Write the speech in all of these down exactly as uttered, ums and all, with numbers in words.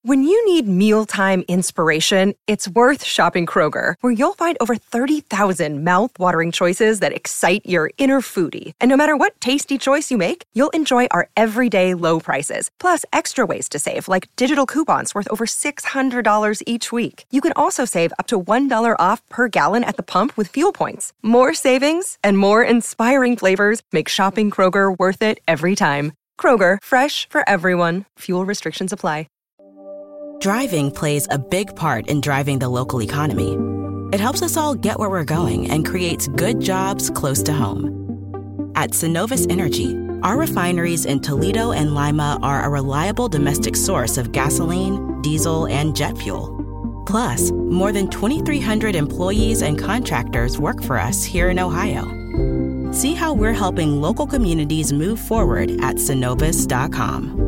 When you need mealtime inspiration, it's worth shopping Kroger, where you'll find over thirty thousand mouth-watering choices that excite your inner foodie. And no matter what tasty choice you make, you'll enjoy our everyday low prices, plus extra ways to save, like digital coupons worth over six hundred dollars each week. You can also save up to one dollar off per gallon at the pump with fuel points. More savings and more inspiring flavors make shopping Kroger worth it every time. Kroger, fresh for everyone. Fuel restrictions apply. Driving plays a big part in driving the local economy. It helps us all get where we're going and creates good jobs close to home. At Synovus Energy, our refineries in Toledo and Lima are a reliable domestic source of gasoline, diesel, and jet fuel. Plus, more than twenty-three hundred employees and contractors work for us here in Ohio. See how we're helping local communities move forward at synovus dot com.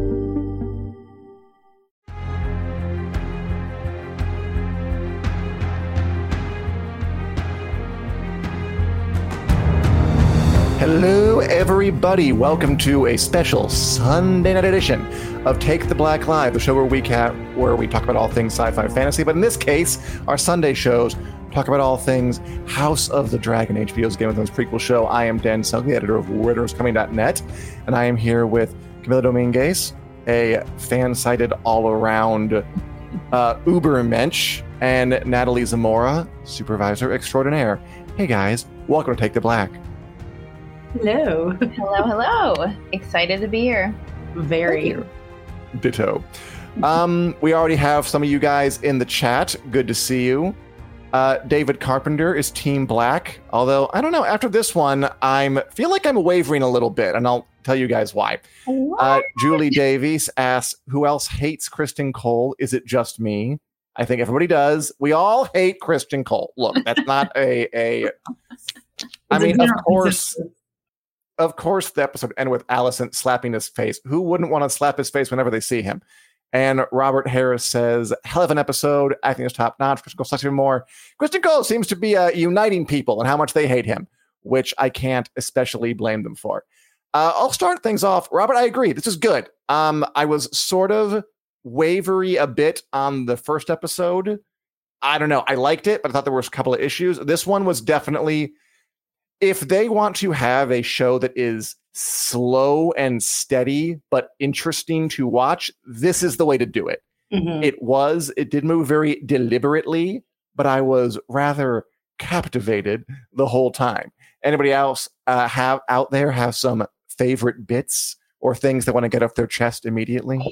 Hello, everybody. Welcome to a special Sunday night edition of Take the Black Live, the show where we cat where we talk about all things sci-fi fantasy. But in this case, our Sunday shows talk about all things House of the Dragon, H B O's Game of Thrones prequel show. I am Dan Selke, editor of Writers Coming dot net, and I am here with Camila Dominguez, a fan-sided all-around uh, Ubermensch, and Natalie Zamora, supervisor extraordinaire. Hey guys, welcome to Take the Black. Hello. Hello, hello. Excited to be here. Very. Ditto. Um, we already have some of you guys in the chat. Good to see you. Uh, David Carpenter is Team Black, although I don't know. After this one, I'm feel like I'm wavering a little bit, and I'll tell you guys why. Uh, Julie Davies asks, "Who else hates Kristen Cole? Is it just me?" I think everybody does. We all hate Kristen Cole. Look, that's not a a. I mean, of course. Of course, the episode ended with Alicent slapping his face. Who wouldn't want to slap his face whenever they see him? And Robert Harris says, hell of an episode. Acting is top notch. Kristen Cole sucks even more. Kristen Cole seems to be uh, uniting people and how much they hate him, which I can't especially blame them for. Uh, I'll start things off. Robert, I agree. This is good. Um, I was sort of wavery a bit on the first episode. I don't know. I liked it, but I thought there was a couple of issues. This one was definitely... If they want to have a show that is slow and steady, but interesting to watch, this is the way to do it. Mm-hmm. It was, it did move very deliberately, but I was rather captivated the whole time. Anybody else uh, have out there have some favorite bits or things they want to get off their chest immediately?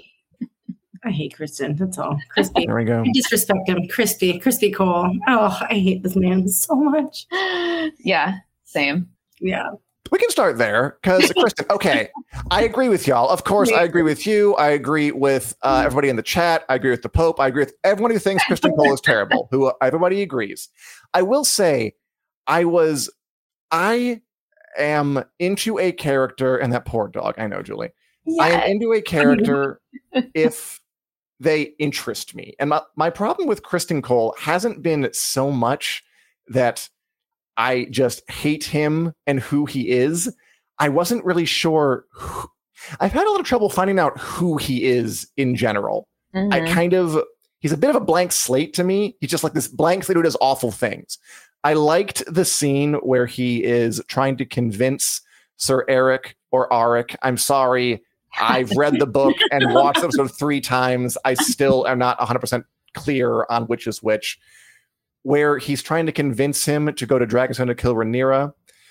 I hate Kristen. That's all. Crispy. There we go. I disrespect him. Crispy. Crispy Cole. Oh, I hate this man so much. Yeah. Same. Yeah. We can start there because, Kristen, okay, I agree with y'all. Of course, I agree with you. I agree with uh, everybody in the chat. I agree with the Pope. I agree with everyone who thinks Kristen Cole is terrible, who uh, everybody agrees. I will say I was, I am into a character, and that poor dog, I know, Julie. Yes. I am into a character if they interest me. And my, my problem with Kristen Cole hasn't been so much that I just hate him and who he is. I wasn't really sure. Who, I've had a little trouble finding out who he is in general. Mm-hmm. I kind of, he's a bit of a blank slate to me. He's just like this blank slate who does awful things. I liked the scene where he is trying to convince Sir Eric or Arik. I'm sorry. I've read the book and watched the episode three times. I still am not one hundred percent clear on which is which. Where he's trying to convince him to go to Dragonstone to kill Rhaenyra,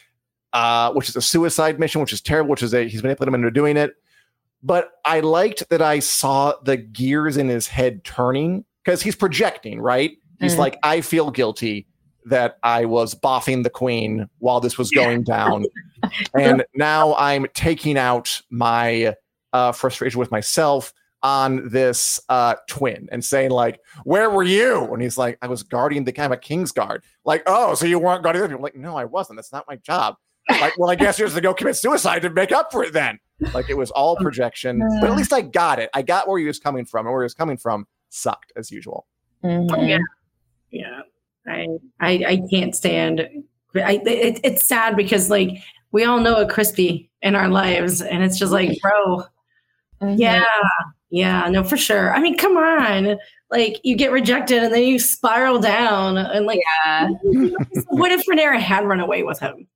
uh, which is a suicide mission, which is terrible, which is a, he's manipulated him into doing it. But I liked that I saw the gears in his head turning because he's projecting, right? He's mm. like, I feel guilty that I was boffing the queen while this was going down. And now I'm taking out my uh, frustration with myself on this uh, twin and saying like, where were you? And he's like, I was guarding the kind of a King's Guard. Like, oh, so you weren't guarding them? Like, no, I wasn't. That's not my job. Like, well, I guess you're to go commit suicide to make up for it then. Like, it was all projection. But at least I got it. I got where he was coming from, and where he was coming from sucked as usual. Mm-hmm. Yeah. Yeah. I, I I can't stand I it, it's sad because like we all know a Crispy in our lives, and it's just like, bro, mm-hmm. yeah. Yeah, no, for sure. I mean, come on. Like, you get rejected and then you spiral down. And, like, Yeah. what if Rhaenyra had run away with him?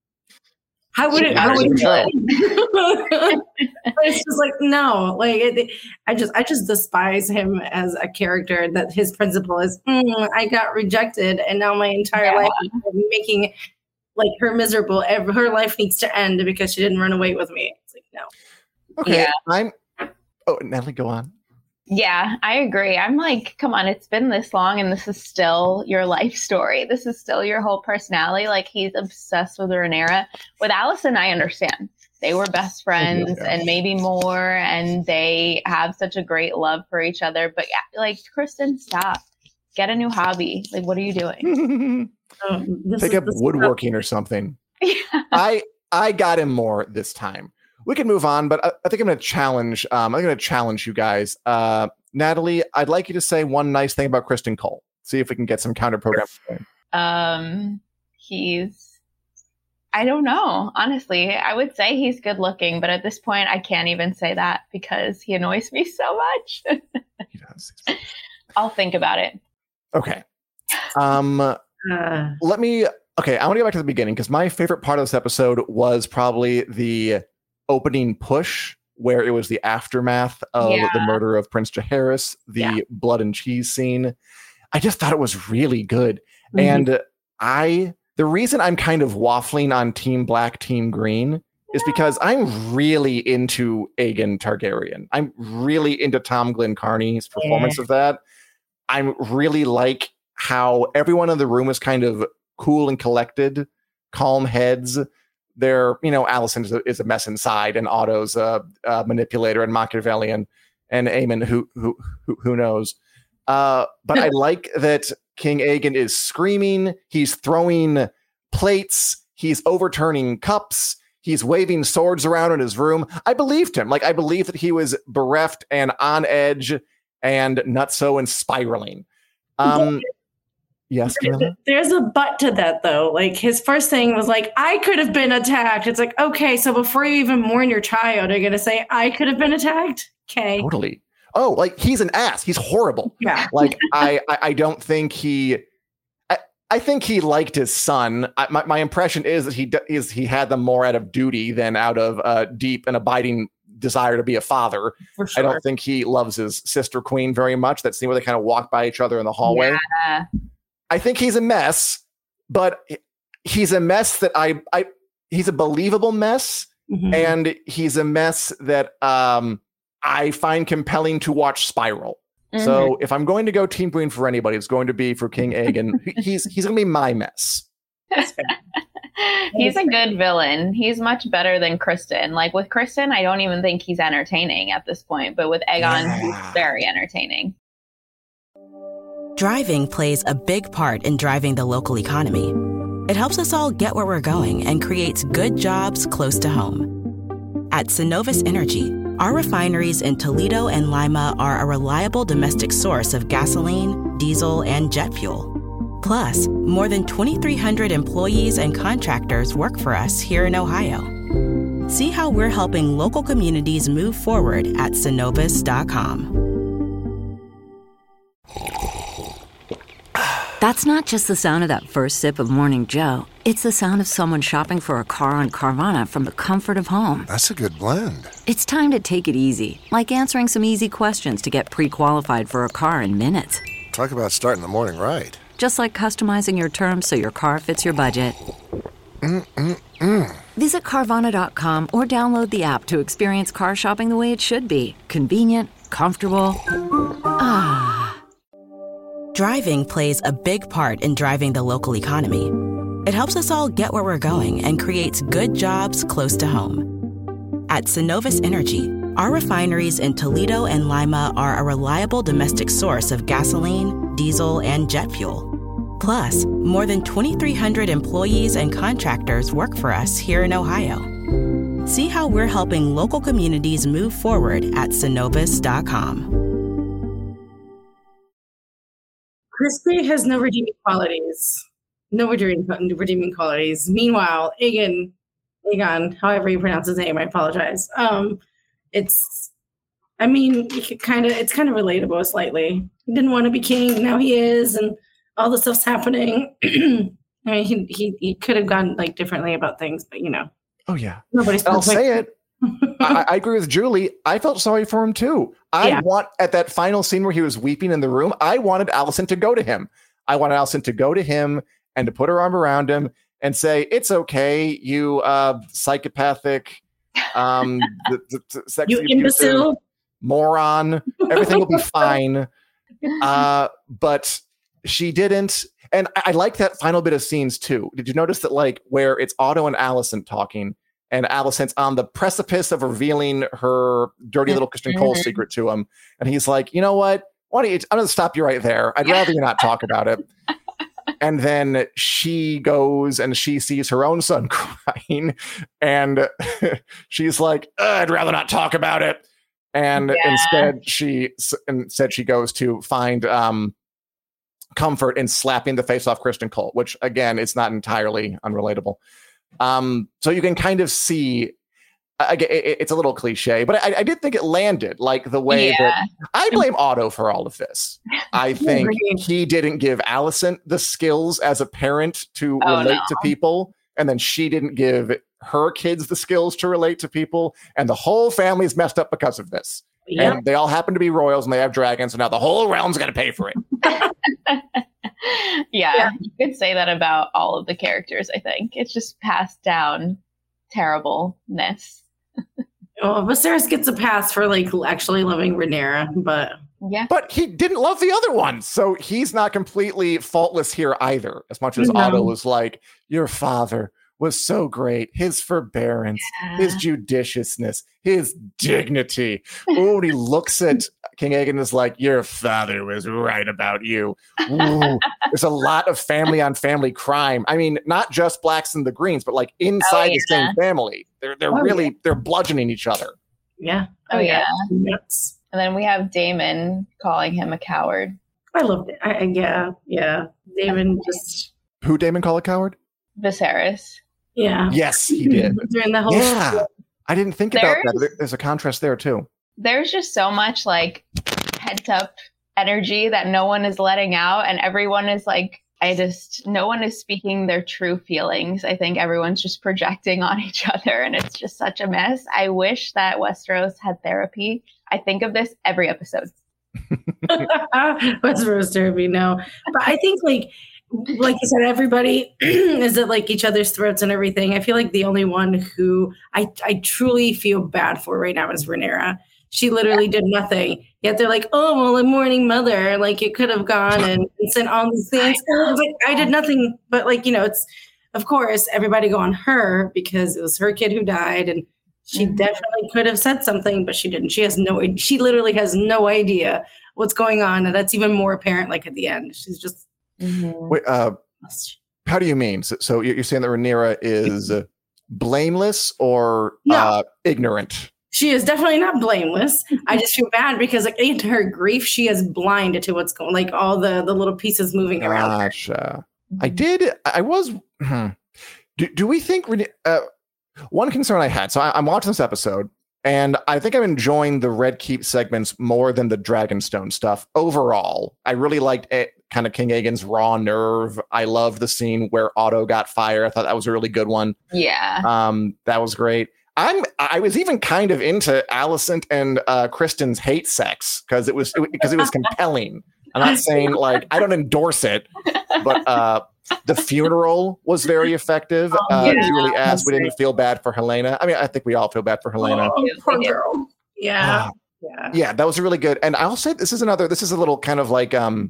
How would it? Not How would even it? It's just like, no. Like, it, I just, I just despise him as a character. That his principle is, mm, I got rejected, and now my entire Yeah. life is making like her miserable. Ev- Her life needs to end because she didn't run away with me. It's like, no. Okay, Yeah. I'm. Oh, Natalie, go on. Yeah, I agree. I'm like, come on, it's been this long and this is still your life story. This is still your whole personality. Like, he's obsessed with Rhaenyra. With Alicent, I understand. They were best friends yeah. and maybe more, and they have such a great love for each other. But yeah, like, Kristen, stop. Get a new hobby. Like, what are you doing? Um, this Pick is- up this is- woodworking or something. Yeah. I I got him more this time. We can move on, but I, I think I'm going to challenge. Um, I'm going to challenge you guys. Uh, Natalie, I'd like you to say one nice thing about Kristen Cole. See if we can get some counter program. Um, he's, I don't know. Honestly, I would say he's good looking, but at this point, I can't even say that because he annoys me so much. He does. I'll think about it. Okay. Um, Uh, let me. Okay, I want to go back to the beginning because my favorite part of this episode was probably the opening push, where it was the aftermath of Yeah. the murder of Prince Jaehaerys, the Yeah. blood and cheese scene. I just thought it was really good. Mhm. And I, the reason I'm kind of waffling on Team Black, Team Green is because I'm really into Aegon Targaryen. I'm really into Tom Glencarney's performance Yeah. of that. I'm really like how everyone in the room is kind of cool and collected, calm heads. They're, you know, Alicent is a, is a mess inside, and Otto's a, a manipulator and Machiavellian, and Aemon, who who who, who knows. Uh, but I like that King Aegon is screaming. He's throwing plates. He's overturning cups. He's waving swords around in his room. I believed him. Like, I believe that he was bereft and on edge and nutso and spiraling. Um, yes, Camilla? There's a but to that, though. Like, his first thing was like, I could have been attacked. It's like, okay, so before you even mourn your child, you're going to say, I could have been attacked? Okay. Totally. Oh, like, he's an ass. He's horrible. Yeah. Like, I, I, I don't think he. I, I think he liked his son. I, my, my impression is that he d- is he had them more out of duty than out of uh, deep and abiding desire to be a father. For I sure. don't think he loves his sister queen very much. That scene where they kind of walk by each other in the hallway. Yeah. I think he's a mess, but he's a mess that I, I he's a believable mess, Mhm. and he's a mess that um, I find compelling to watch spiral. So if I'm going to go Team Green for anybody, it's going to be for King Aegon. he's he's going to be my mess. That's fair. He's a good villain. He's much better than Kristen. Like, with Kristen, I don't even think he's entertaining at this point, but with Aegon, Yeah. he's very entertaining. Driving plays a big part in driving the local economy. It helps us all get where we're going and creates good jobs close to home. At Synovus Energy, our refineries in Toledo and Lima are a reliable domestic source of gasoline, diesel, and jet fuel. Plus, more than twenty-three hundred employees and contractors work for us here in Ohio. See how we're helping local communities move forward at synovus dot com. That's not just the sound of that first sip of Morning Joe. It's the sound of someone shopping for a car on Carvana from the comfort of home. That's a good blend. It's time to take it easy, like answering some easy questions to get pre-qualified for a car in minutes. Talk about starting the morning right. Just like customizing your terms so your car fits your budget. Mm-mm-mm. Visit Carvana dot com or download the app to experience car shopping the way it should be. Convenient, comfortable. Ah. Driving plays a big part in driving the local economy. It helps us all get where we're going and creates good jobs close to home. At Synovus Energy, our refineries in Toledo and Lima are a reliable domestic source of gasoline, diesel, and jet fuel. Plus, more than twenty-three hundred employees and contractors work for us here in Ohio. See how we're helping local communities move forward at synovus dot com. Crispy has no redeeming qualities. No redeeming, redeeming qualities. Meanwhile, Aegon, Aegon, however you pronounce his name, I apologize. Um, it's I mean, you could kind of, it's kind of relatable slightly. He didn't want to be king. Now he is. And all this stuff's happening. I mean, he, he, he could have gone like differently about things, but you know. Oh, yeah. Nobody's I'll say it. I, I agree with Julie. I felt sorry for him, too. I yeah. want, at that final scene where he was weeping in the room, I wanted Alicent to go to him. I wanted Alicent to go to him and to put her arm around him and say, it's okay, you uh, psychopathic, um, the, the, the sex you imbecile. Moron. Everything will be fine. Uh, but she didn't. And I, I like that final bit of scenes, too. Did you notice that, like, where it's Otto and Alicent talking, and Alicent's on the precipice of revealing her dirty little Christian Cole secret to him. And he's like, you know what? Why don't you, I'm going to stop you right there. I'd rather you not talk about it. And then she goes and she sees her own son crying. And she's like, I'd rather not talk about it. And yeah. instead she instead she goes to find um, comfort in slapping the face off Kristen Cole, which, again, it's not entirely unrelatable. Um, so you can kind of see, I, it, it's a little cliche, but I, I did think it landed like the way yeah. that I blame Otto for all of this. I think he didn't give Alicent the skills as a parent to oh, relate no. to people. And then she didn't give her kids the skills to relate to people. And the whole family is messed up because of this. Yep. And they all happen to be royals and they have dragons. And now the whole realm's going to pay for it. yeah, yeah, you could say that about all of the characters, I think. It's just passed down terribleness. Well, Viserys gets a pass for like actually loving Rhaenyra, but yeah, but he didn't love the other one, so he's not completely faultless here either. As much as no. Otto was like, your father was so great, his forbearance, yeah. his judiciousness, his dignity. Oh, he looks at King Aegon and is like, your father was right about you. Ooh, there's a lot of family on family crime. I mean, not just blacks and the greens, but like inside oh, yeah. the same family. They're they're oh, really, yeah. they're bludgeoning each other. Yeah. Oh, yeah. Yes. And then we have Daemon calling him a coward. I loved it. I, yeah. Yeah. Daemon just. Who Daemon call a coward? Viserys. Yeah. Yes, he did. During the whole yeah. show. I didn't think there's, about that. There's a contrast there too. There's just so much like pent up energy that no one is letting out, and everyone is like, I just, no one is speaking their true feelings. I think everyone's just projecting on each other, and it's just such a mess. I wish that Westeros had therapy. I think of this every episode. Westeros therapy, no. But I think like, like you said, everybody is at like each other's throats and everything. I feel like the only one who I, I truly feel bad for right now is Rhaenyra. She literally did nothing. Yet they're like, oh, well, a mourning mother. Like, you could have gone and, and sent all these things. I, was like, I did nothing. But, like, you know, it's, of course, everybody go on her because it was her kid who died. And she mm-hmm. definitely could have said something, but she didn't. She has no, she literally has no idea what's going on. And that's even more apparent, like, at the end. She's just. Mm-hmm. Wait, uh, how do you mean? So, so you're saying that Rhaenyra is blameless or no. uh, ignorant? She is definitely not blameless. I just feel bad because, like, in her grief, she is blind to what's going, like all the the little pieces moving around. Gotcha. I did. I was. Hmm. Do, do we think? Uh, one concern I had. So I, I'm watching this episode, and I think I'm enjoying the Red Keep segments more than the Dragonstone stuff overall. I really liked it. Kind of King Aegon's raw nerve. I loved the scene where Otto got fired. I thought that was a really good one. Yeah. Um, that was great. I'm. I was even kind of into Alicent and uh, Kristen's hate sex because it was because it, it was compelling. I'm not saying like I don't endorse it, but uh, the funeral was very effective. Uh, yeah, Julie asked, "We didn't feel bad for Helena." I mean, I think we all feel bad for Helena. Oh, poor girl. Yeah. Uh, yeah. Yeah, that was really good. And I'll say this is another. This is a little kind of like um,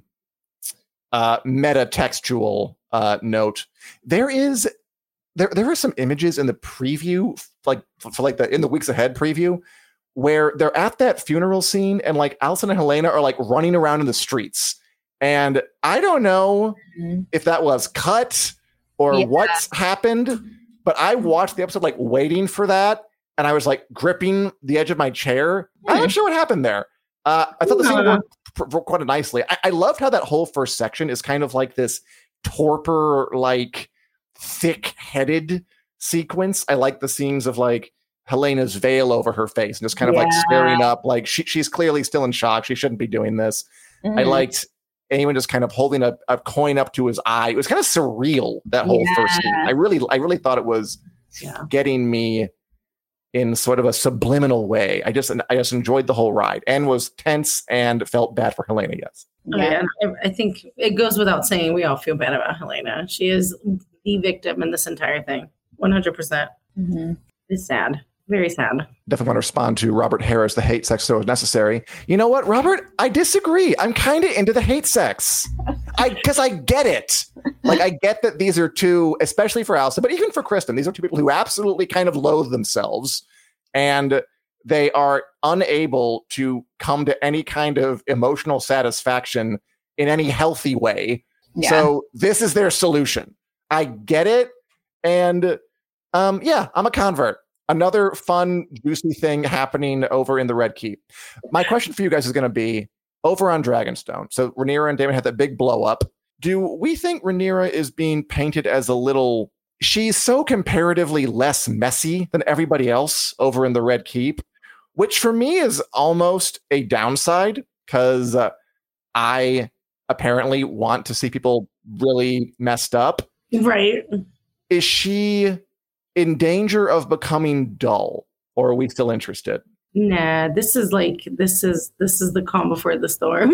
uh, meta textual uh, note. There is. There, there are some images in the preview, like for, for like the in the weeks ahead preview, where they're at that funeral scene and like Alicent and Helena are like running around in the streets, and I don't know mm-hmm. if that was cut or yeah. what's happened, but I watched the episode like waiting for that, and I was like gripping the edge of my chair. Mm-hmm. I'm not sure what happened there. Uh, I thought the scene worked pr- pr- quite nicely. I-, I loved how that whole first section is kind of like this torpor like. Thick-headed sequence. I like the scenes of like Helena's veil over her face and just kind of Yeah. like staring up, like she, she's clearly still in shock. She shouldn't be doing this. Mhm. I liked Eamon just kind of holding a, a coin up to his eye. It was kind of surreal, that whole Yeah. first scene. I really, I really thought it was Yeah. getting me in sort of a subliminal way. I just, I just enjoyed the whole ride and was tense and felt bad for Helena. Yes. Yeah. Yeah, I I think it goes without saying we all feel bad about Helena. She is the victim in this entire thing. one hundred percent. Mhm. It's sad. Very sad. Definitely want to respond to Robert Harris, the hate sex so is necessary. You know what, Robert? I disagree. I'm kind of into the hate sex. I because I get it. Like I get that these are two, especially for Allison, but even for Kristen, these are two people who absolutely kind of loathe themselves and they are unable to come to any kind of emotional satisfaction in any healthy way. Yeah. So this is their solution. I get it. And um, yeah, I'm a convert. Another fun, juicy thing happening over in the Red Keep. My question for you guys is going to be over on Dragonstone. So Rhaenyra and Daemon had that big blow up. Do we think Rhaenyra is being painted as a little... She's so comparatively less messy than everybody else over in the Red Keep, which for me is almost a downside because uh, I apparently want to see people really messed up. Right. Is she in danger of becoming dull, or are we still interested? Nah, this is like this is this is the calm before the storm.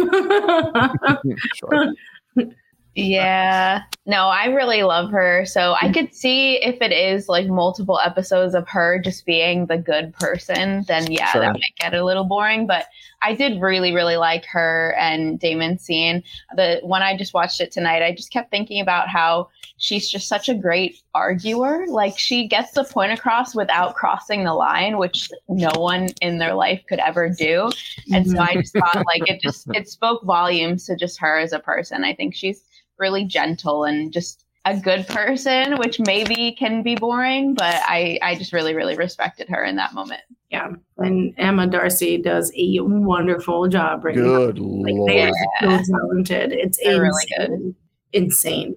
Sure. Yeah. No, I really love her. So I could see if it is like multiple episodes of her just being the good person, then yeah, Sure. that might get a little boring. But I did really, really like her and Daemon's scene. The when I just watched it tonight, I just kept thinking about how she's just such a great arguer. Like she gets the point across without crossing the line, which no one in their life could ever do. And so I just thought like it just it spoke volumes to just her as a person. I think she's really gentle and just a good person, which maybe can be boring, but I, I just really, really respected her in that moment. Yeah. And Emma Darcy does a wonderful job right Good now. Like Lord. they are so talented. It's They're really insane. Insane.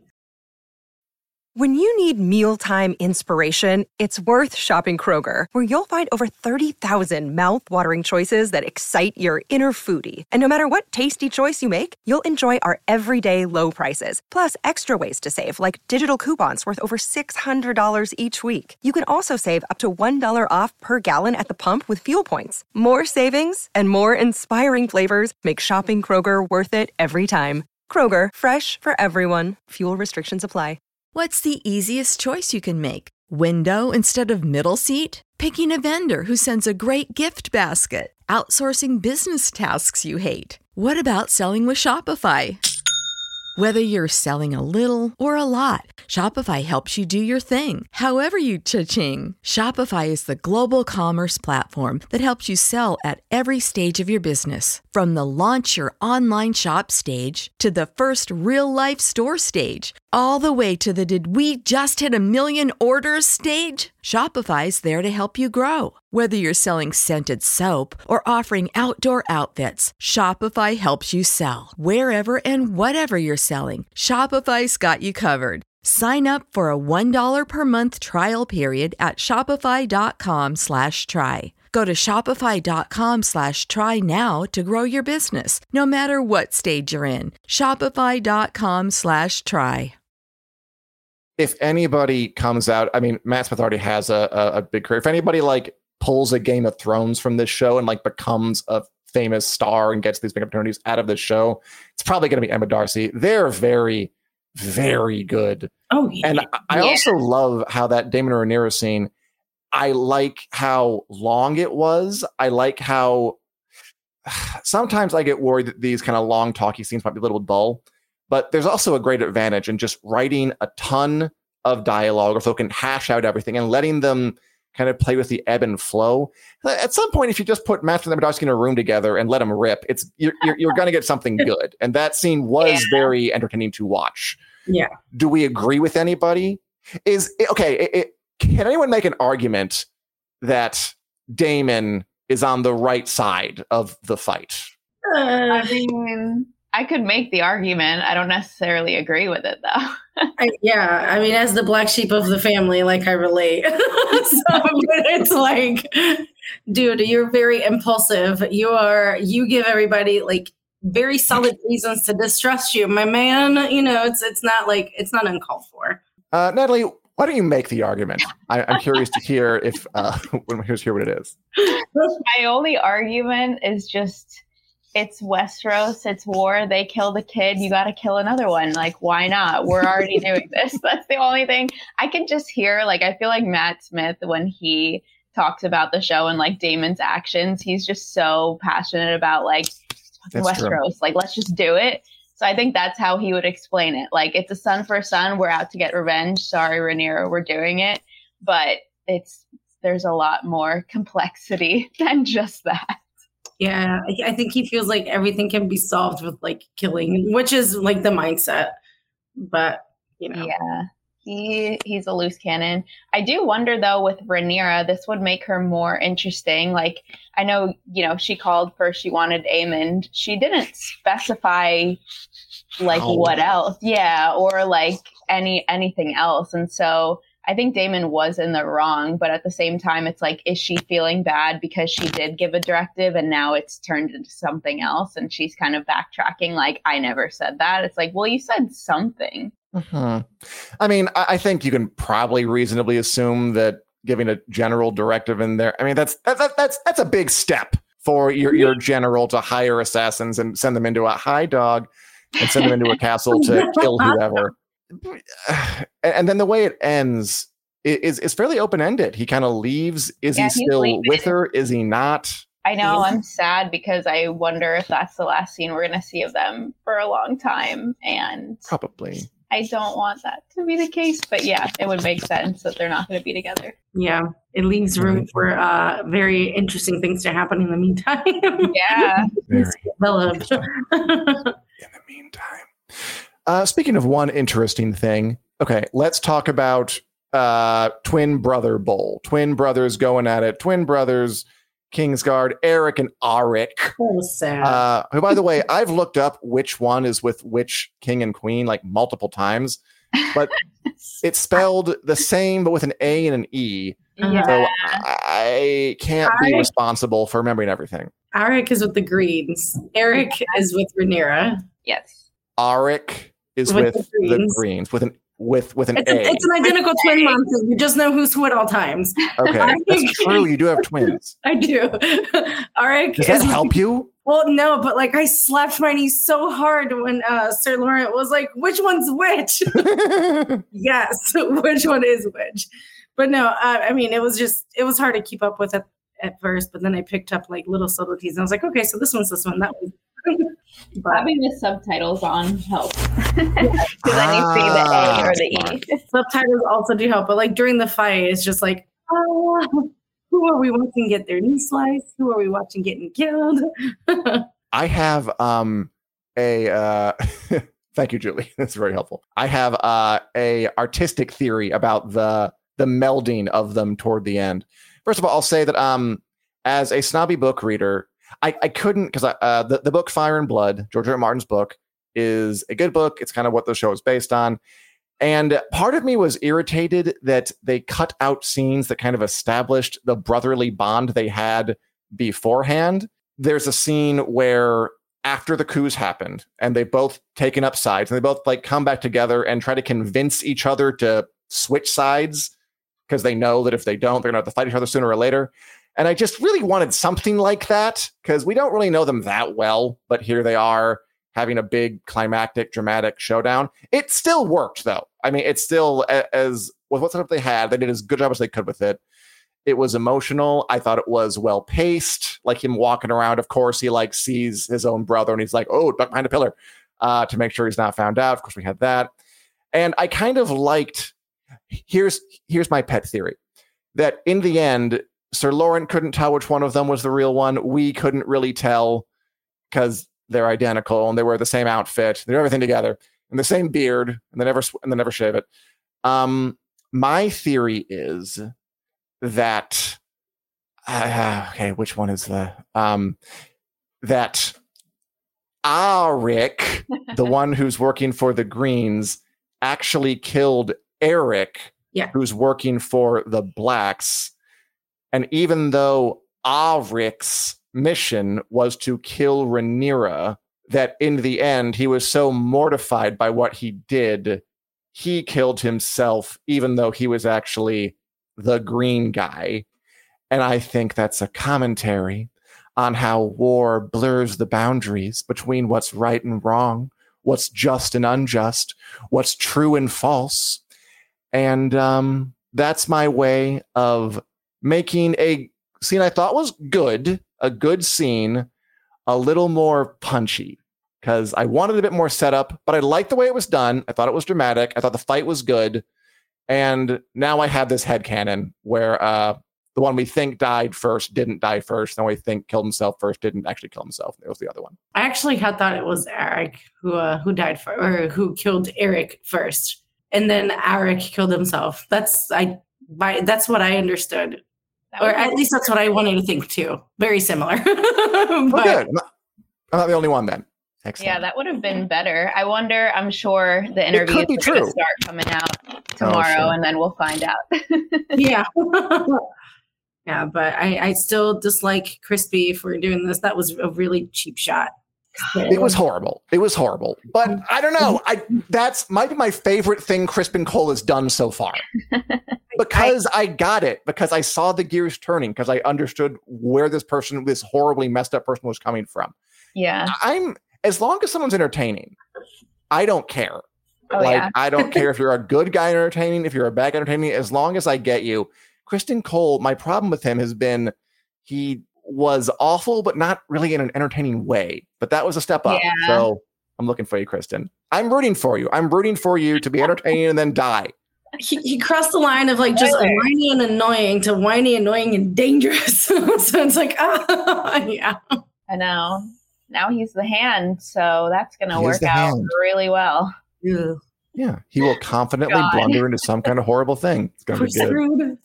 When you need mealtime inspiration, it's worth shopping Kroger, where you'll find over thirty thousand mouth-watering choices that excite your inner foodie. And no matter what tasty choice you make, you'll enjoy our everyday low prices, plus extra ways to save, like digital coupons worth over six hundred dollars each week. You can also save up to one dollar off per gallon at the pump with fuel points. More savings and more inspiring flavors make shopping Kroger worth it every time. Kroger, fresh for everyone. Fuel restrictions apply. What's the easiest choice you can make? Window instead of middle seat? Picking a vendor who sends a great gift basket? Outsourcing business tasks you hate? What about selling with Shopify? Whether you're selling a little or a lot, Shopify helps you do your thing, however you cha-ching. Shopify is the global commerce platform that helps you sell at every stage of your business. From the launch your online shop stage to the first real-life store stage, all the way to the did we just hit a million orders stage. Shopify's there to help you grow. Whether you're selling scented soap or offering outdoor outfits, Shopify helps you sell. Wherever and whatever you're selling, Shopify's got you covered. Sign up for a one dollar per month trial period at shopify.com slash try. Go to shopify.com slash try now to grow your business, no matter what stage you're in. Shopify.com slash try. If anybody comes out, I mean, Matt Smith already has a, a, a big career. If anybody like pulls a Game of Thrones from this show and like becomes a famous star and gets these big opportunities out of this show, it's probably going to be Emma Darcy. They're very, very good. Oh, yeah. And I, I Yeah. also love how that Daemon and Rhaenyra scene, I like how long it was. I like how sometimes I get worried that these kind of long talky scenes might be a little dull, but there's also a great advantage in just writing a ton of dialogue, or so can hash out everything and letting them kind of play with the ebb and flow. At some point, if you just put Matt Smith and Emma Darcy in a room together and let them rip, it's you're, you're, you're going to get something good. And that scene was Yeah. very entertaining to watch. Yeah. Do we agree with anybody? Is okay. It, it, can anyone make an argument that Daemon is on the right side of the fight? Uh, I mean, I could make the argument. I don't necessarily agree with it, though. I, yeah, I mean, as the black sheep of the family, like I relate. So it's like, dude, you're very impulsive. You are. You give everybody like very solid reasons to distrust you, my man. You know, it's it's not like it's not uncalled for. Uh, Natalie, why don't you make the argument? I, I'm curious to hear if uh, here's hear what it is. My only argument is just. It's Westeros, it's war, they kill the kid, you gotta kill another one. Like, why not? We're already doing this. That's the only thing. I can just hear, like, I feel like Matt Smith, when he talks about the show and, like, Daemon's actions, he's just so passionate about, like, Westeros. True. Like, let's just do it. So I think that's how he would explain it. Like, it's a son for a son, we're out to get revenge. Sorry, Rhaenyra, we're doing it. But it's there's a lot more complexity than just that. Yeah, I, I think he feels like everything can be solved with like killing, which is like the mindset. But you know, yeah, he he's a loose cannon. I do wonder though, with Rhaenyra, this would make her more interesting. Like, I know, you know, she called first. She wanted Aemond. She didn't specify like oh. what else, yeah, or like any anything else, and so. I think Daemon was in the wrong, but at the same time, it's like, is she feeling bad because she did give a directive and now it's turned into something else? And she's kind of backtracking like, I never said that. It's like, well, you said something. Mm-hmm. I mean, I, I think you can probably reasonably assume that giving a general directive in there, I mean, that's that, that, that's that's a big step for your, your general to hire assassins and send them into a high dog and send them into a castle to kill whoever. And then the way it ends is is fairly open-ended. He kind of leaves. Is yeah, he still leaving. with her? Is he not? I know. I'm sad because I wonder if that's the last scene we're going to see of them for a long time. And probably. I don't want that to be the case. But yeah, it would make sense that they're not going to be together. Yeah. It leaves room for uh, very interesting things to happen in the meantime. Yeah. Very developed. In the meantime. Uh, speaking of one interesting thing, okay, let's talk about uh, Twin Brother Bowl. Twin brothers going at it. Twin brothers, Kingsguard, Eric and Arik. Oh, sad. Uh, who, by the way, I've looked up which one is with which king and queen like multiple times, but it's spelled the same but with an A and an E. Yeah. So I can't Arik, be responsible for remembering everything. Arik is with the Greens. Eric is with Rhaenyra. Yes. Arik is with, with the, greens. the greens with an with with an it's A. A. It's an identical with twin monster. You just know who's who at all times. Okay, that's true. You do have twins. I do. Arik. Does that is, help you? Well, no, but like I slapped my knee so hard when uh, Sir Laurent was like, "Which one's which?" Yes, which one is which? But no, uh, I mean, it was just it was hard to keep up with it at first. But then I picked up like little subtleties, and I was like, "Okay, so this one's this one, that one." But having the subtitles on helps. Because then you see the A or the E. Subtitles also do help, but like during the fight, it's just like, oh, who are we watching get their knee sliced? Who are we watching getting killed? I have um a uh thank you, Julie. That's very helpful. I have uh a artistic theory about the the melding of them toward the end. First of all, I'll say that um as a snobby book reader, I, I couldn't because uh, the, the book Fire and Blood, George R. R. Martin's book, is a good book. It's kind of what the show is based on. And part of me was irritated that they cut out scenes that kind of established the brotherly bond they had beforehand. There's a scene where after the coups happened and they've both taken up sides and they both like come back together and try to convince each other to switch sides because they know that if they don't, they're going to have to fight each other sooner or later. And I just really wanted something like that because we don't really know them that well, but here they are having a big climactic, dramatic showdown. It still worked, though. I mean, it's still as with what setup they had, they did as good a job as they could with it. It was emotional. I thought it was well paced. Like him walking around, of course, he like sees his own brother and he's like, "Oh, duck behind a pillar," uh, to make sure he's not found out. Of course, we had that, and I kind of liked. Here's here's my pet theory that in the end, Sir Laurent couldn't tell which one of them was the real one. We couldn't really tell because they're identical and they wear the same outfit. They do everything together and the same beard and they never and they never shave it. Um, my theory is that uh, okay, which one is the um, that Arik, the one who's working for the Greens, actually killed Eric, yeah. who's working for the Blacks. And even though Arik's mission was to kill Rhaenyra, that in the end, he was so mortified by what he did, he killed himself, even though he was actually the green guy. And I think that's a commentary on how war blurs the boundaries between what's right and wrong, what's just and unjust, what's true and false. And um, that's my way of making a scene I thought was good, a good scene, a little more punchy, because I wanted a bit more setup, but I liked the way it was done. I thought it was dramatic. I thought the fight was good. And now I have this headcanon where uh, the one we think died first didn't die first. The one we think killed himself first didn't actually kill himself. It was the other one. I actually had thought it was Eric who uh, who died for, or who killed Eric first, and then Eric killed himself. That's I. By, that's what I understood. Or at least that's what I wanted to think too. Very similar. but, oh, good. I'm not, I'm not the only one then. Excellent. Yeah, that would have been better. I wonder, I'm sure the interviews are going to start coming out tomorrow, oh, sure. and then we'll find out. yeah. yeah, but I, I still dislike Crispy for doing this. That was a really cheap shot. It was horrible. It was horrible. But I don't know. I that's might be my favorite thing Crispin Cole has done so far. Because I, I got it. Because I saw the gears turning. Because I understood where this person, this horribly messed up person, was coming from. Yeah. I'm as long as someone's entertaining, I don't care. Oh, like yeah. I don't care if you're a good guy entertaining, if you're a bad guy entertaining, as long as I get you. Crispin Cole, my problem with him has been he was awful, but not really in an entertaining way. But that was a step up. Yeah. So I'm looking for you, Kristen. I'm rooting for you. I'm rooting for you to be entertaining and then die. He, he crossed the line of like just whiny and annoying to whiny, annoying, and dangerous. So it's like, oh, yeah. I know. Now he's the hand, so that's going to He is work the out hand. really well. Yeah. Yeah, he will confidently God. blunder into some kind of horrible thing. It's going to be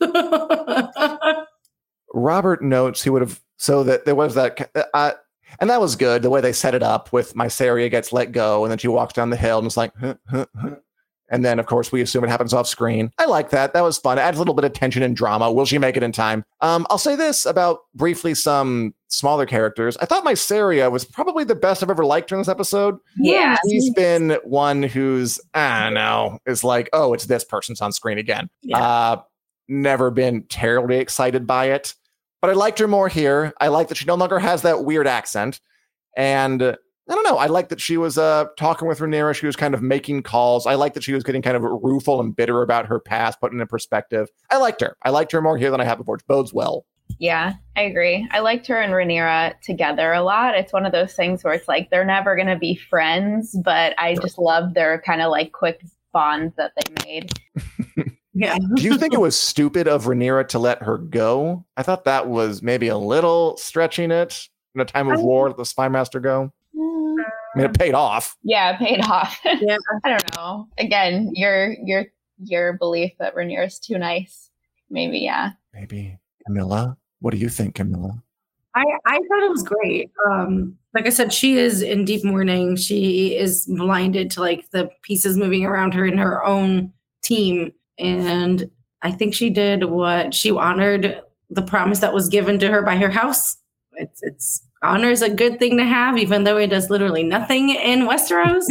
good. Robert notes he would have, so that there was that, uh, and that was good, the way they set it up with Mysaria gets let go, and then she walks down the hill, and it's like, huh, huh, huh. And then, of course, we assume it happens off screen. I like that. That was fun. It adds a little bit of tension and drama. Will she make it in time? Um, I'll say this about briefly some smaller characters. I thought Mysaria was probably the best I've ever liked during this episode. Yeah. She's been one who's, I don't know, is like, oh, it's this person's on screen again. Yeah. Uh, never been terribly excited by it. But I liked her more here. I like that she no longer has that weird accent. And uh, I don't know. I like that she was uh, talking with Rhaenyra. She was kind of making calls. I like that she was getting kind of rueful and bitter about her past, putting it in perspective. I liked her. I liked her more here than I have before, which bodes well. Yeah, I agree. I liked her and Rhaenyra together a lot. It's one of those things where it's like they're never going to be friends, but I just love their kind of like quick bonds that they made. Yeah. Do you think it was stupid of Rhaenyra to let her go? I thought that was maybe a little stretching it in a time of war, let the spy master go. I mean, it paid off. Yeah, it paid off. Yeah. I don't know. Again, your your your belief that Rhaenyra's too nice. Maybe, yeah. Maybe. Camilla, what do you think, Camilla? I, I thought it was great. Um, like I said, she is in deep mourning. She is blinded to like the pieces moving around her in her own team. And I think she did what she honored the promise that was given to her by her house. It's it's honor is a good thing to have, even though it does literally nothing in Westeros.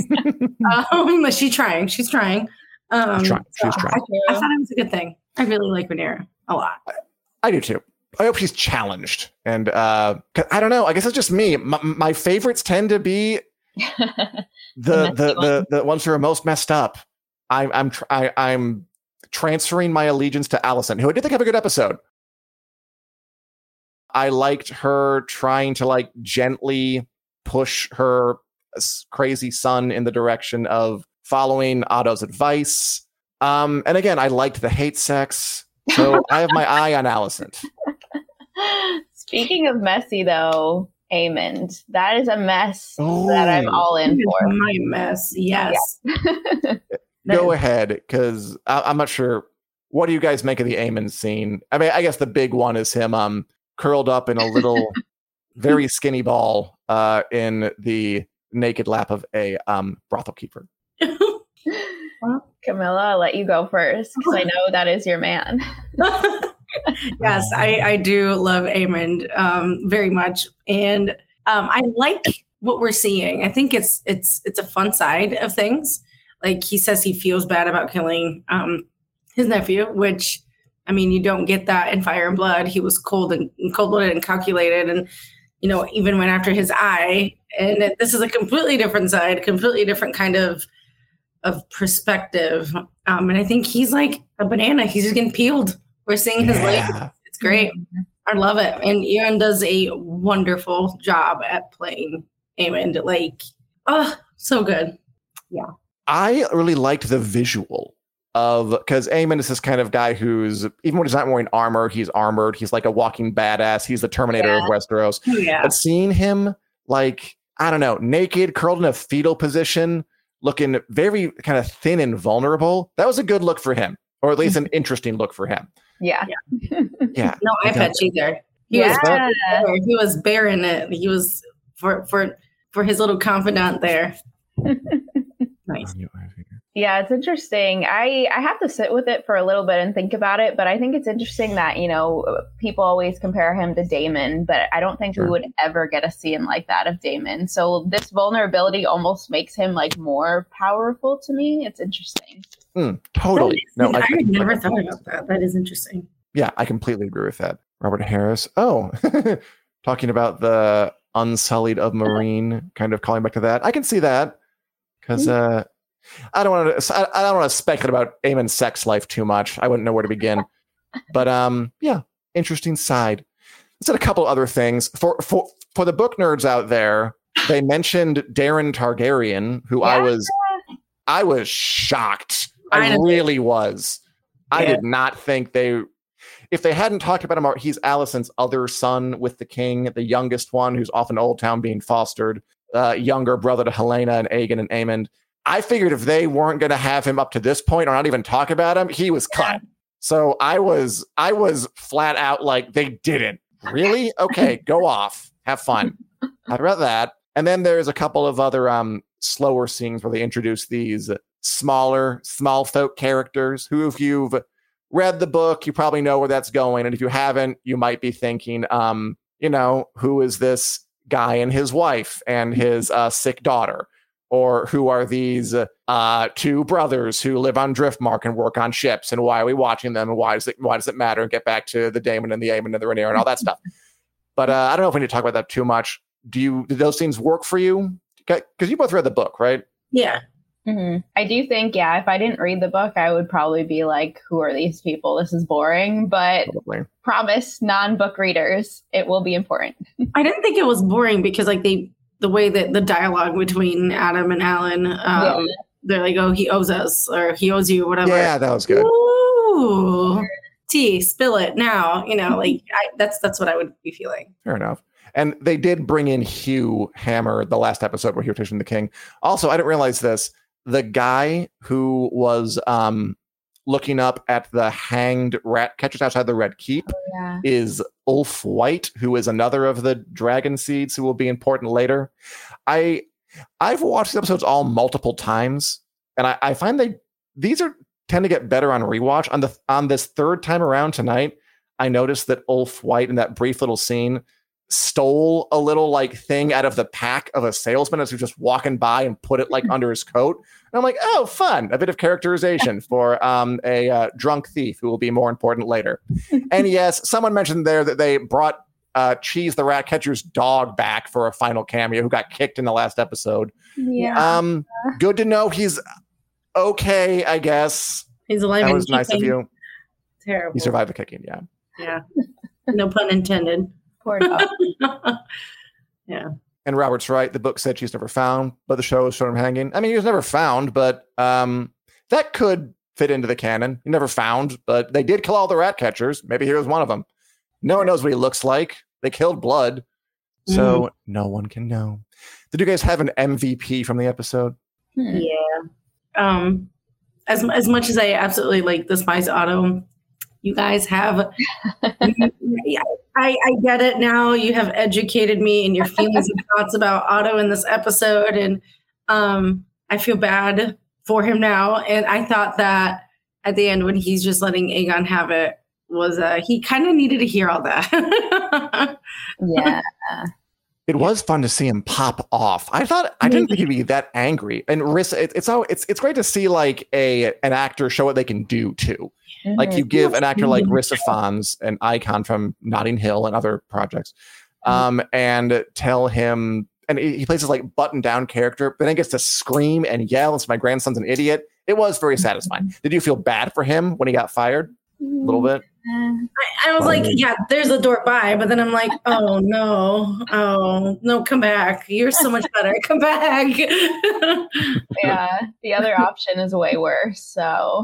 um, but she's trying. She's trying. Um, She's trying. She's so trying. I, I thought it was a good thing. I really like Rhaenyra a lot. I, I do too. I hope she's challenged. And uh, I don't know. I guess it's just me. My, my favorites tend to be the the, the, the the ones who are most messed up. I, I'm tr- I, I'm transferring my allegiance to Alicent, who I did think have a good episode. I liked her trying to like gently push her crazy son in the direction of following Otto's advice. Um, and again, I liked the hate sex. So I have my eye on Alicent. Speaking of messy, though, Aemond, that is a mess Ooh. that I'm all in for. My mess, yes. Yeah. Go ahead, because I'm not sure. What do you guys make of the Aemond scene? I mean, I guess the big one is him um curled up in a little, very skinny ball uh, in the naked lap of a um, brothel keeper. Camilla, I'll let you go first because I know that is your man. Yes, I, I do love Aemond um, very much, and um, I like what we're seeing. I think it's it's it's a fun side of things. Like he says, he feels bad about killing um, his nephew, which I mean, you don't get that in Fire and Blood. He was cold and cold-blooded and calculated, and you know, even went after his eye. And this is a completely different side, completely different kind of of perspective. Um, and I think he's like a banana. He's just getting peeled. We're seeing his Yeah. life. It's great. I love it. And Euron does a wonderful job at playing Aemond. Like, oh, so good. Yeah. I really liked the visual of, because Aemond is this kind of guy who's, even when he's not wearing armor, he's armored. He's like a walking badass. He's the Terminator Yeah. of Westeros. Yeah. But seeing him like, I don't know, naked, curled in a fetal position, looking very kind of thin and vulnerable, that was a good look for him, or at least an interesting look for him. Yeah. Yeah. No eye Okay. patch either. He Yeah. was bare. He was bearing it. He was for for for his little confidant there. Nice. Yeah, it's interesting. I, I have to sit with it for a little bit and think about it, but I think it's interesting that, you know, people always compare him to Daemon, but I don't think Sure. we would ever get a scene like that of Daemon. So this vulnerability almost makes him like more powerful to me. It's interesting. Mm, totally. No, I, I, had never thought about that. That is interesting. yeah, I completely agree with that. Robert Harris. Oh, talking about the Unsullied of Marine, kind of calling back to that. I can see that because uh, I don't want to. I, I don't want to speculate about Aemon's sex life too much. I wouldn't know where to begin. But um, yeah, interesting side. Let's add a couple other things for for for the book nerds out there. They mentioned Daeron Targaryen, who I Yeah. was I was shocked. I I know. really was. I Yeah. did not think they. If they hadn't talked about him, he's Alicent's other son with the king, the youngest one, who's off in Old Town being fostered, uh, younger brother to Helena and Aegon and Aemond. I figured if they weren't going to have him up to this point or not even talk about him, he was cut. So I was, I was flat out like, they didn't. Really? Okay, go off. Have fun. How about that? And then there's a couple of other um, slower scenes where they introduce these smaller, small folk characters who, if you've read the book, you probably know where that's going. And if you haven't, you might be thinking, um, you know, who is this guy and his wife and his uh, sick daughter? Or who are these uh, two brothers who live on Driftmark and work on ships? And why are we watching them? And why does it, why does it matter? And get back to the Daemon and the Aemon and the Rhaenyra and all that stuff. But uh, I don't know if we need to talk about that too much. Do you, did those scenes work for you? Because you both read the book, right? Yeah. Mm-hmm. I do think, yeah, if I didn't read the book, I would probably be like, who are these people? This is boring. But Probably. promise non-book readers, it will be important. I didn't think it was boring because like they the way that the dialogue between Adam and Alan, um, Yeah. they're like, oh, he owes us or he owes you, whatever. Yeah, that was good. Ooh, tea, spill it now. You know, like I, that's that's what I would be feeling. Fair enough. And they did bring in Hugh Hammer the last episode where he was petitioning the king. Also, I didn't realize this. The guy who was um, looking up at the hanged rat catchers outside the Red Keep Yeah. is Ulf White, who is another of the dragon seeds who will be important later. I I've watched the episodes all multiple times, and I, I find they these are tend to get better on rewatch. On the on this third time around tonight, I noticed that Ulf White in that brief little scene stole a little like thing out of the pack of a salesman as he was just walking by and put it like under his coat. And I'm like, oh, fun. A bit of characterization for um, a uh, drunk thief who will be more important later. And yes, someone mentioned there that they brought uh, Cheese the rat catcher's dog back for a final cameo who got kicked in the last episode. Yeah. Um, good to know he's okay, I guess. He's alive That and was nice of kicking. you. Terrible. He survived the kicking, yeah. Yeah. No pun intended. Poor dog. Yeah. And Robert's right. The book said she's never found, but the show showed him hanging. I mean, he was never found, but um, that could fit into the canon. He never found, but they did kill all the rat catchers. Maybe he was one of them. No one knows what he looks like. They killed Blood, so Mm. no one can know. Did you guys have an M V P from the episode? Hmm. Yeah. Um, as as much as I absolutely like despise Otto, You guys have, I, I get it now. You have educated me in your feelings and thoughts about Otto in this episode. And um, I feel bad for him now. And I thought that at the end when he's just letting Aegon have it was, uh, he kind of needed to hear all that. Yeah. It was fun to see him pop off. I thought I didn't think he'd be that angry. And Rissa, it, it's all it's it's great to see like a an actor show what they can do too. Mm-hmm. Like you give an actor like Rissa Fons, an icon from Notting Hill and other projects, um, and tell him, and he plays this like button down character, but then gets to scream and yell and say, "My grandson's an idiot." It was very satisfying. Did you feel bad for him when he got fired? A little bit. I, I was like, yeah, there's a door by, but then I'm like, oh no, oh no, come back. You're so much better. Come back. Yeah, the other option is way worse. So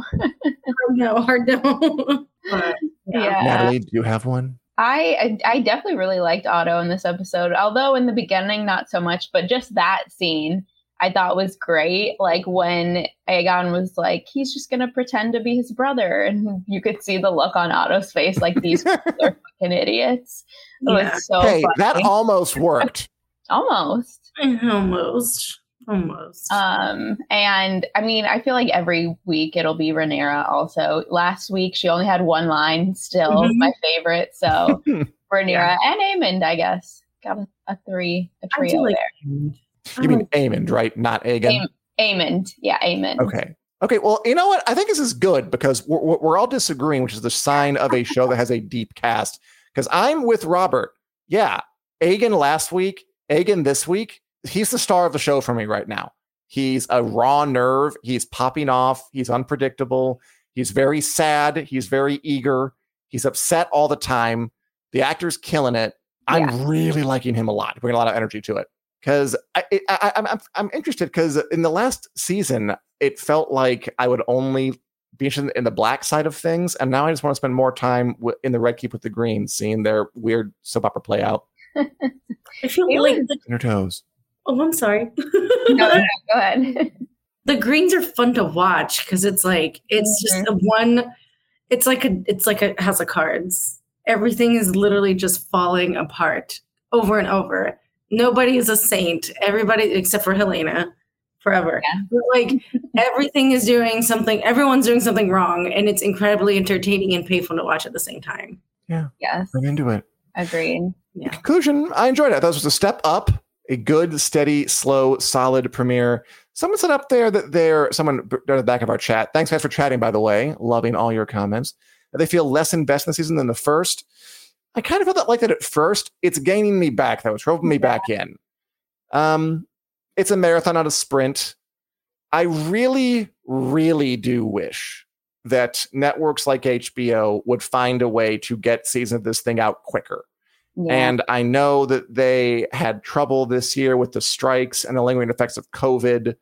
no, hard no. But, yeah. yeah. Natalie, do you have one? I, I I definitely really liked Otto in this episode, although in the beginning not so much, but just that scene I thought was great. Like when Aegon was like, he's just going to pretend to be his brother. And you could see the look on Otto's face, like these people are fucking idiots. It Yeah. was so Hey, funny. that almost worked. Almost. Almost. Almost. Um, and I mean, I feel like every week it'll be Rhaenyra also. Last week, she only had one line, still Mhm. my favorite. So Rhaenyra Yeah. and Aemond, I guess. Got a, a three, a I do trio like- there. You mean Aemond, right? Not Aegon. Aem- Aemond. Yeah, Aemond. Okay. Okay. Well, you know what? I think this is good because we're, we're we're all disagreeing, which is the sign of a show that has a deep cast. Because I'm with Robert. Yeah. Aegon last week, Aegon this week, he's the star of the show for me right now. He's a raw nerve. He's popping off. He's unpredictable. He's very sad. He's very eager. He's upset all the time. The actor's killing it. I'm Yeah. really liking him a lot. Bringing a lot of energy to it. Because I, I, I, I'm I'm interested because in the last season, it felt like I would only be interested in the black side of things. And now I just want to spend more time w- in the Red Keep with the Green, seeing their weird soap opera play out. I feel It like, was- the, In her toes. oh, I'm sorry. No, no, no, go ahead. The greens are fun to watch because it's like it's just a one. It's like a it's like a house of cards. Everything is literally just falling apart over and over. Nobody is a saint. Everybody except for Helena, forever. Yeah. But like everything is doing something. Everyone's doing something wrong, and it's incredibly entertaining and painful to watch at the same time. Yes, I'm into it. agreed. In conclusion, I enjoyed it. I thought this was a step up, a good, steady, slow, solid premiere. Someone said up there that they're someone at the back of our chat. Thanks guys for chatting, by the way. Loving all your comments. That they feel less invested in the season than the first. I kind of felt that like that at first. It's gaining me back, though. It's roping me back in. Um, it's a marathon, not a sprint. I really, really do wish that networks like H B O would find a way to get season of this thing out quicker. Yeah. And I know that they had trouble this year with the strikes and the lingering effects of COVID.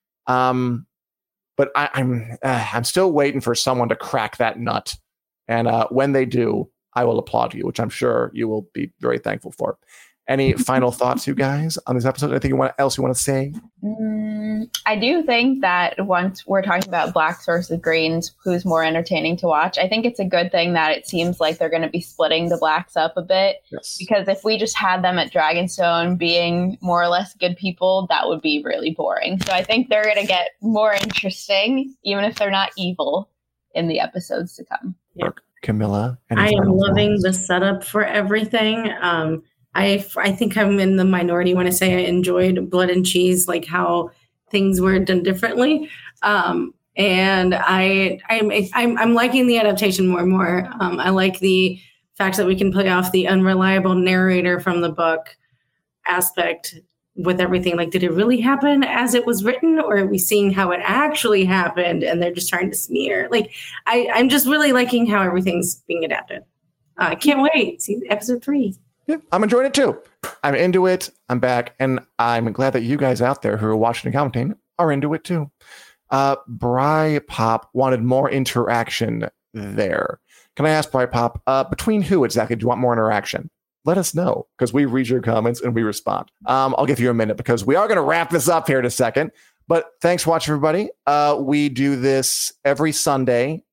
Um, but I, I'm uh, I'm still waiting for someone to crack that nut. And uh, when they do, I will applaud you, which I'm sure you will be very thankful for. Any final thoughts, you guys, on this episode? Anything you want, else you want to say? Mm, I do think that once we're talking about blacks versus greens, who's more entertaining to watch, I think it's a good thing that it seems like they're going to be splitting the blacks up a bit. Yes. Because if we just had them at Dragonstone being more or less good people, that would be really boring. So I think they're going to get more interesting, even if they're not evil, in the episodes to come. Mark, Camilla. any I am final loving thoughts? the setup for everything. Um, I I think I'm in the minority when I say I enjoyed Blood and Cheese, like how things were done differently. Um, and I I'm, I'm I'm liking the adaptation more and more. Um, I like the fact that we can play off the unreliable narrator from the book aspect with everything. Like, did it really happen as it was written, or are we seeing how it actually happened and they're just trying to smear? Like, I, I'm just really liking how everything's being adapted. I uh, can't wait. See episode three. Yeah, I'm enjoying it too. I'm into it. I'm back. And I'm glad that you guys out there who are watching and commenting are into it too. Uh, Bry Pop wanted more interaction there. Can I ask Bry Pop, uh, between who exactly do you want more interaction? Let us know, because we read your comments and we respond. Um, I'll give you a minute because we are going to wrap this up here in a second. But thanks for watching, everybody. Uh, we do this every Sunday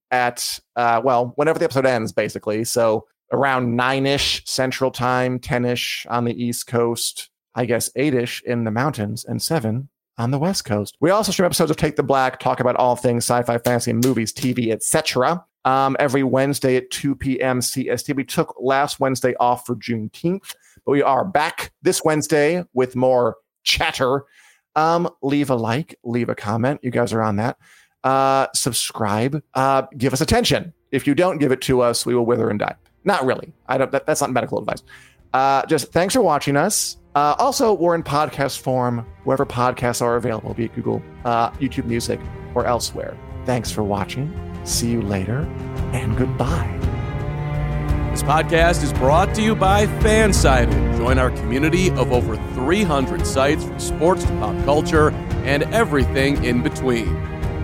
at, uh, well, whenever the episode ends, basically. So around nine-ish Central Time, ten-ish on the East Coast, I guess eight-ish in the mountains, and seven on the West Coast. We also stream episodes of Take the Black, talk about all things sci-fi, fantasy, movies, T V, et cetera. Um, every Wednesday at two p.m. C S T. We took last Wednesday off for Juneteenth, but we are back this Wednesday with more chatter. Um, leave a like, leave a comment. You guys are on that. Uh, subscribe. Uh, give us attention. If you don't give it to us, we will wither and die. Not really. I don't. That, that's not medical advice. Uh, just thanks for watching us. Uh, also, we're in podcast form wherever podcasts are available, be it Google, uh, YouTube Music, or elsewhere. Thanks for watching. See you later, and goodbye. This podcast is brought to you by Fansided. Join our community of over three hundred sites from sports to pop culture and everything in between.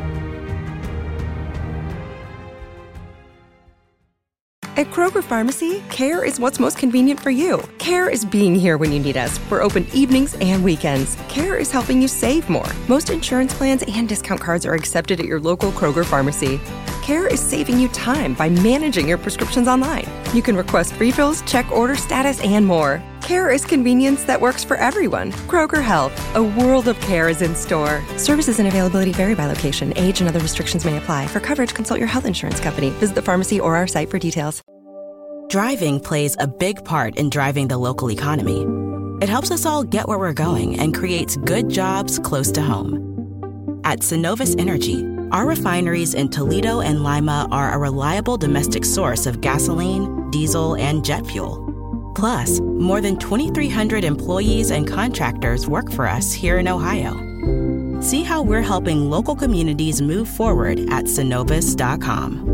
At Kroger Pharmacy, care is what's most convenient for you. Care is being here when you need us. We're open evenings and weekends. Care is helping you save more. Most insurance plans and discount cards are accepted at your local Kroger Pharmacy. Care is saving you time by managing your prescriptions online. You can request refills, check order status, and more. Care is convenience that works for everyone. Kroger Health, a world of care is in store. Services and availability vary by location. Age and other restrictions may apply. For coverage, consult your health insurance company. Visit the pharmacy or our site for details. Driving plays a big part in driving the local economy. It helps us all get where we're going and creates good jobs close to home. At Synovus Energy, our refineries in Toledo and Lima are a reliable domestic source of gasoline, diesel, and jet fuel. Plus, more than twenty-three hundred employees and contractors work for us here in Ohio. See how we're helping local communities move forward at Synovus dot com.